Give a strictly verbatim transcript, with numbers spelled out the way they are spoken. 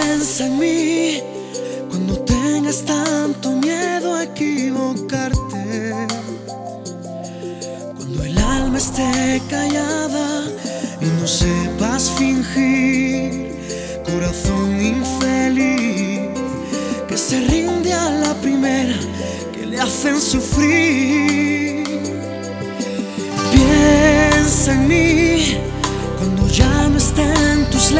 Piensa en mí cuando tengas tanto miedo a equivocarte, cuando el alma esté callada y no sepas fingir. Corazón infeliz que se rinde a la primera que le hacen sufrir. Piensa en mí cuando ya no esté